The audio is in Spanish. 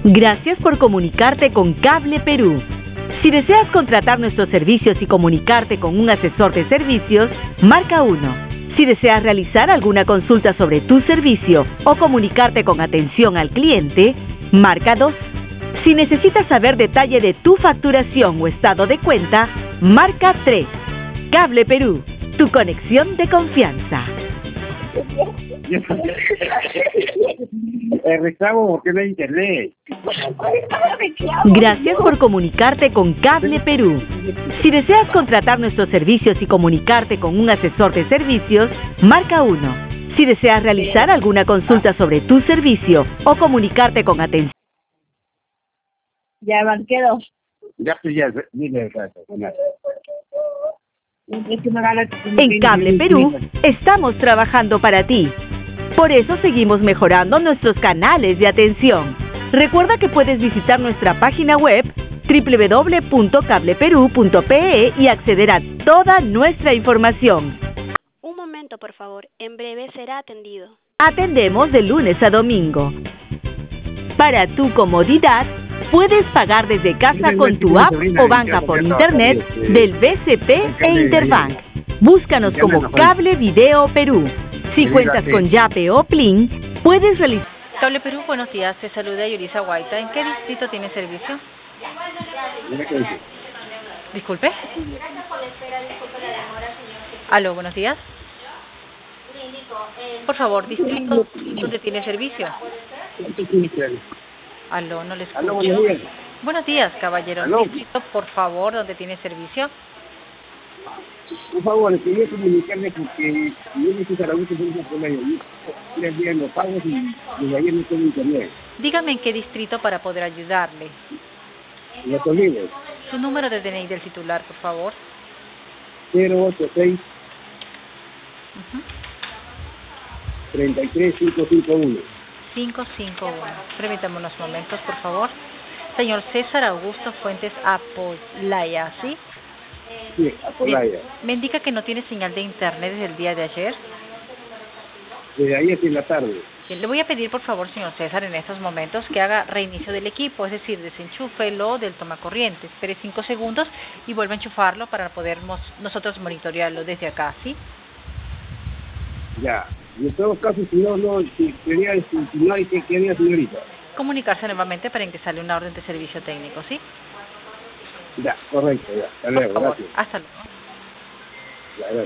Gracias por comunicarte con Cable Perú. Si deseas contratar nuestros servicios y comunicarte con un asesor de servicios, marca 1. Si deseas realizar alguna consulta sobre tu servicio o comunicarte con atención al cliente, marca 2. Si necesitas saber detalle de tu facturación o estado de cuenta, marca 3. Cable Perú, tu conexión de confianza. Reclamo porque no hay internet. Gracias por comunicarte con Cable Perú. Si deseas contratar nuestros servicios y comunicarte con un asesor de servicios, marca 1. Si deseas realizar alguna consulta sobre tu servicio o comunicarte con atención. Ya marqué 2. Ya, dile el caso. En Cable Perú estamos trabajando para ti. Por eso seguimos mejorando nuestros canales de atención. Recuerda que puedes visitar nuestra página web www.cableperu.pe y acceder a toda nuestra información. Un momento, por favor. En breve será atendido. Atendemos de lunes a domingo. Para tu comodidad, puedes pagar desde casa con tu app o banca por internet del BCP e Interbank. Búscanos como Cable Video Perú. Si cuentas con Yape o Plin, puedes realizar... Cable Perú, buenos días. Te saluda Yurisa Guaita. ¿En qué distrito tiene servicio? Disculpe. Aló, buenos días. Por favor, distrito donde tiene servicio. Aló, no le escucho. Aló, buenos días. Buenos días, caballero. Aló. Distrito, por favor, donde tiene servicio. Por favor, quería comunicarle porque yo me hice a la última por el año. 3 días los pagos y desde ayer no tengo internet. Dígame en qué distrito para poder ayudarle. Los Olivos, Su número de DNI del titular, por favor. 086 33551. 551. Permítame unos momentos, por favor. Señor César Augusto Fuentes Apolaya, ¿sí? Sí, Apolaya. Me indica que no tiene señal de internet desde el día de ayer. Desde ayer en la tarde. Bien, le voy a pedir, por favor, señor César, en estos momentos que haga reinicio del equipo, es decir, desenchúfelo del tomacorriente. Espere 5 segundos y vuelva a enchufarlo para poder nosotros monitorearlo desde acá, ¿sí? Ya. Y en todo caso, si no, si quería continuar y qué quería, señorita. Comunicarse nuevamente para ingresarle una orden de servicio técnico, ¿sí? Ya, correcto, ya. Hasta Por luego, favor, gracias. hasta luego. Ya, gracias.